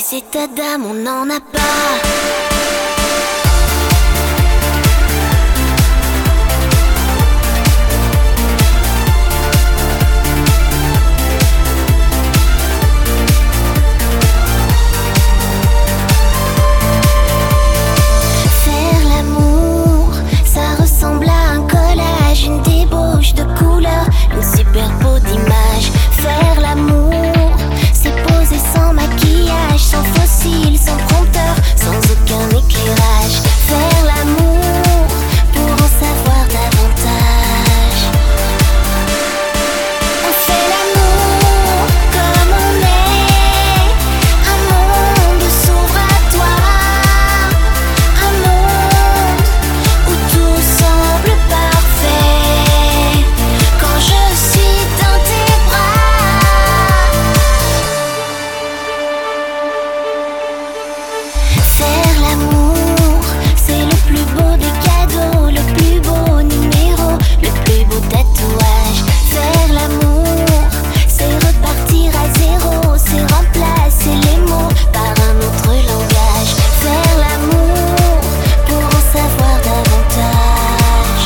cet Adam, on n'en a pas. De couleurs, une super beau d'image. Faire l'amour, c'est poser sans maquillage, sans fossile, sans prompteur, sans aucun éclairage. Faire l'amour pour en savoir davantage. On fait l'amour comme on est. Un monde s'ouvre à toi. Un monde où tout semble parfait. Quand je suis dans tes bras. Faire l'amour, c'est le plus beau des cadeaux, le plus beau numéro, le plus beau tatouage. Faire l'amour, c'est repartir à zéro, c'est remplacer les mots par un autre langage. Faire l'amour pour en savoir davantage.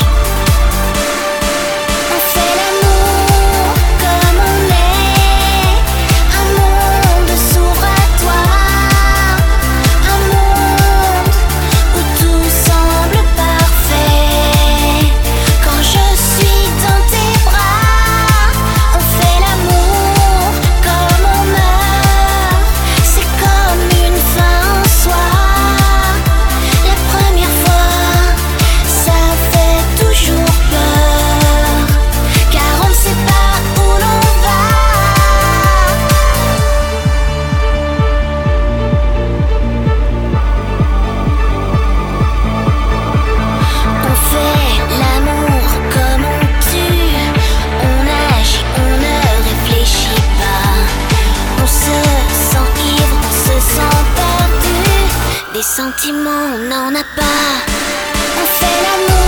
On fait l'amour comme on est. Un monde s'ouvre à toi. Un monde où tout semble parfait. Quand je suis dans tes bras. On fait l'amour comme on meurt. C'est comme une fin en soi. La première fois, ça fait toujours peur. Car on ne sait pas où l'on va. On fait l'amour comme on tue. On agit, on ne réfléchit pas. On se sent ivre, on se sent perdu. Des sentiments, on n'en a pas. On fait l'amour